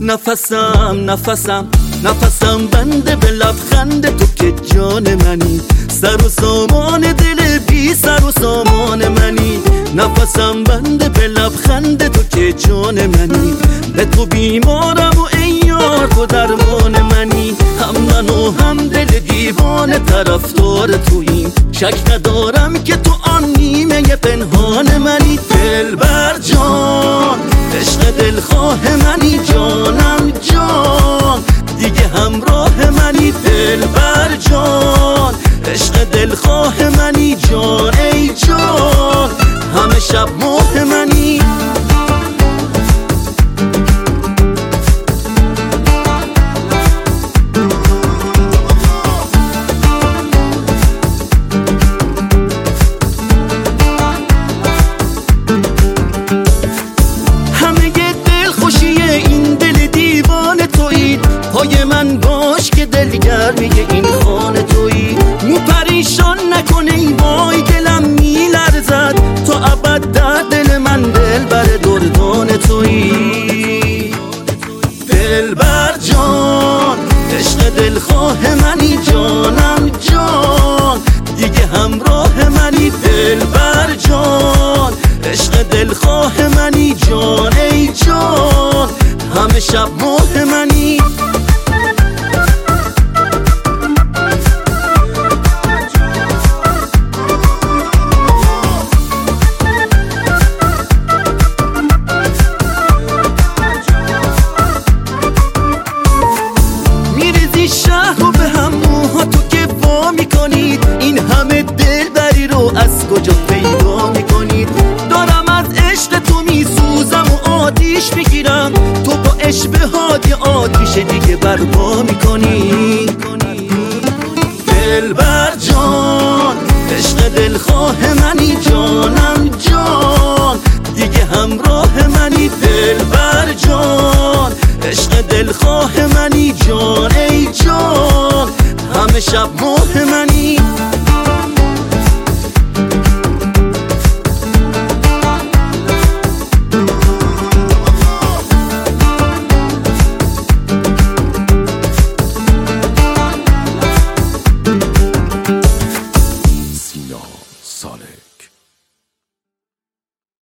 نفسم بنده به لبخند تو که جان منی، سر و سامان دل بی سر و سامان منی. نفسم بنده به لبخند تو که جان منی، به تو بیمارم و ای یار تو درمان منی. هم من و هم دل دیوانه طرفدار توییم، شک ندارم که تو آن نیمه پنهان منی. دلبر جان عشق دلخواه منی، جانم جان دیگه همراه منی. دلبر جان عشق دلخواه منی، جان ای جان همه شب ماه منی. پای من باش که دلگرمی این خانه تویی، مو پریشان نکنه ای وای دلم میلرزد، تو ابد در دل من دلبر دردان تویی. دلبر جان عشق دلخواه منی، جانم جان دیگه همراه منی. دلبر جان عشق دلخواه منی، جان ای جان همه شب ماه منی. شهر رو به هم موها تو که وا میکنید، این همه دلبری رو از کجا پیدا میکنید؟ دارم از عشق تو میسوزم و آتیش میگیرم، تو با عشق هادی آتیش دیگه برپا میکنی. دلبر جان عشق دلخواه منی، جانم جان دیگه همراه منی. دلبر جان عشق دلخواه منی، جان ای جان همه شب ماه منی. سینا